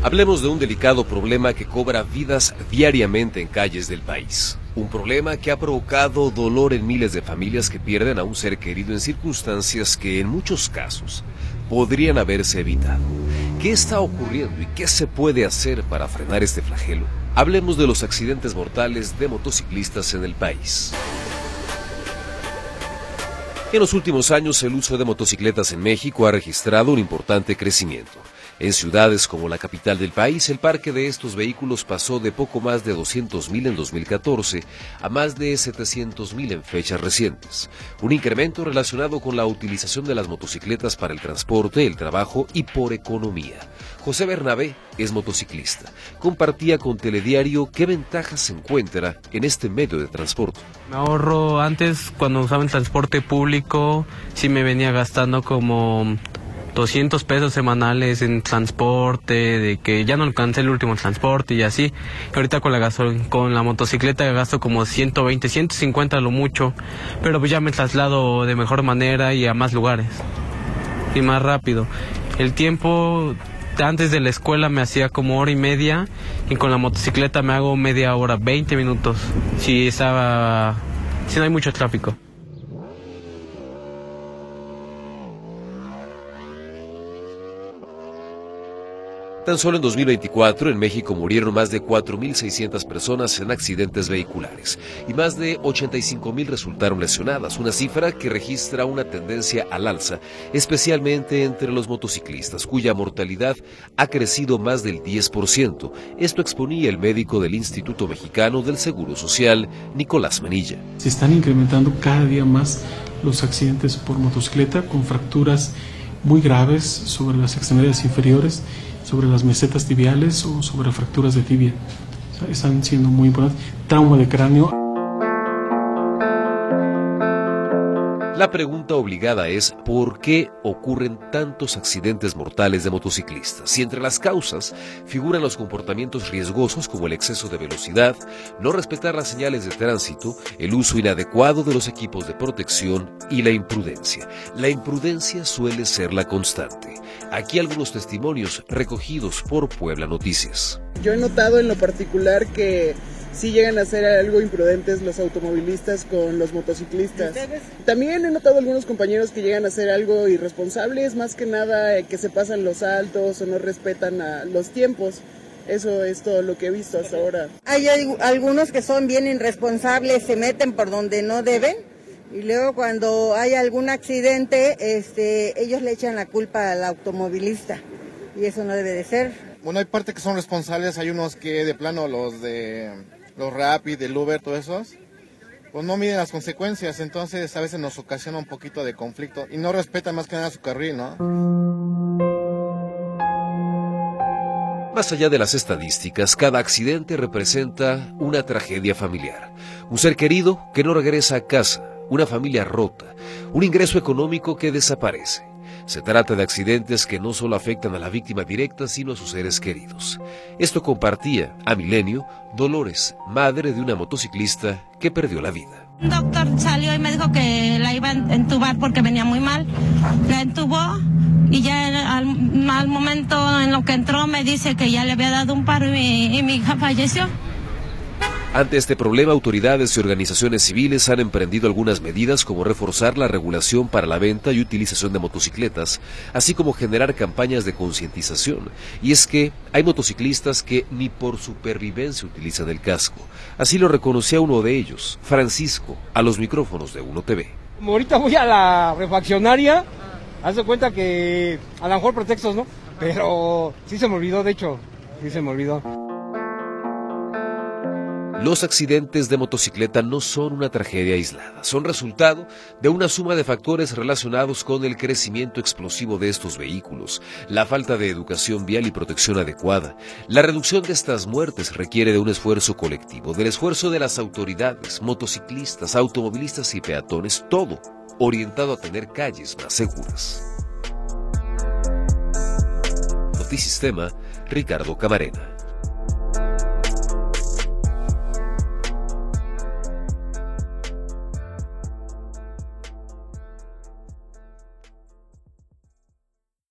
Hablemos de un delicado problema que cobra vidas diariamente en calles del país. Un problema que ha provocado dolor en miles de familias que pierden a un ser querido en circunstancias que en muchos casos podrían haberse evitado. ¿Qué está ocurriendo y qué se puede hacer para frenar este flagelo? Hablemos de los accidentes mortales de motociclistas en el país. En los últimos años, el uso de motocicletas en México ha registrado un importante crecimiento. En ciudades como la capital del país, el parque de estos vehículos pasó de poco más de 200,000 en 2014 a más de 700,000 en fechas recientes. Un incremento relacionado con la utilización de las motocicletas para el transporte, el trabajo y por economía. José Bernabé es motociclista. Compartía con Telediario qué ventajas se encuentra en este medio de transporte. Me ahorro antes, cuando usaba el transporte público, sí me venía gastando como 200 pesos semanales en transporte, de que ya no alcancé el último transporte y así. Ahorita con la motocicleta gasto como 120, 150 lo mucho, pero pues ya me traslado de mejor manera y a más lugares y más rápido. El tiempo antes de la escuela me hacía como hora y media y con la motocicleta me hago media hora, 20 minutos, si no hay mucho tráfico. Tan solo en 2024 en México murieron más de 4,600 personas en accidentes vehiculares y más de 85,000 resultaron lesionadas, una cifra que registra una tendencia al alza, especialmente entre los motociclistas, cuya mortalidad ha crecido más del 10%. Esto exponía el médico del Instituto Mexicano del Seguro Social, Nicolás Manilla. Se están incrementando cada día más los accidentes por motocicleta con fracturas muy graves sobre las extremidades inferiores, sobre las mesetas tibiales o sobre fracturas de tibia. O sea, están siendo muy importantes. Trauma de cráneo. La pregunta obligada es ¿por qué ocurren tantos accidentes mortales de motociclistas? Y entre las causas figuran los comportamientos riesgosos como el exceso de velocidad, no respetar las señales de tránsito, el uso inadecuado de los equipos de protección y la imprudencia. La imprudencia suele ser la constante. Aquí algunos testimonios recogidos por Puebla Noticias. Yo he notado en lo particular que sí llegan a ser algo imprudentes los automovilistas con los motociclistas. También he notado algunos compañeros que llegan a ser algo irresponsables, más que nada que se pasan los altos o no respetan los tiempos. Eso es todo lo que he visto hasta ahora. Hay algunos que son bien irresponsables, se meten por donde no deben y luego cuando hay algún accidente, ellos le echan la culpa al automovilista y eso no debe de ser. Bueno, hay partes que son responsables, hay unos que de plano los Rappi, del Uber, todos esos, pues no miden las consecuencias, entonces a veces nos ocasiona un poquito de conflicto y no respetan más que nada su carril, ¿no? Más allá de las estadísticas, cada accidente representa una tragedia familiar. Un ser querido que no regresa a casa, una familia rota, un ingreso económico que desaparece. Se trata de accidentes que no solo afectan a la víctima directa, sino a sus seres queridos. Esto compartía a Milenio Dolores, madre de una motociclista que perdió la vida. Un doctor salió y me dijo que la iba a entubar porque venía muy mal. La entubó y ya al momento en lo que entró me dice que ya le había dado un paro y mi hija falleció. Ante este problema, autoridades y organizaciones civiles han emprendido algunas medidas como reforzar la regulación para la venta y utilización de motocicletas, así como generar campañas de concientización. Y es que hay motociclistas que ni por supervivencia utilizan el casco. Así lo reconocía uno de ellos, Francisco, a los micrófonos de Uno TV. Como ahorita voy a la refaccionaria, haz de cuenta que a lo mejor pretextos, ¿no? Pero sí se me olvidó, de hecho, sí se me olvidó. Los accidentes de motocicleta no son una tragedia aislada, son resultado de una suma de factores relacionados con el crecimiento explosivo de estos vehículos, la falta de educación vial y protección adecuada. La reducción de estas muertes requiere de un esfuerzo colectivo, del esfuerzo de las autoridades, motociclistas, automovilistas y peatones, todo orientado a tener calles más seguras. Notisistema, Ricardo Camarena.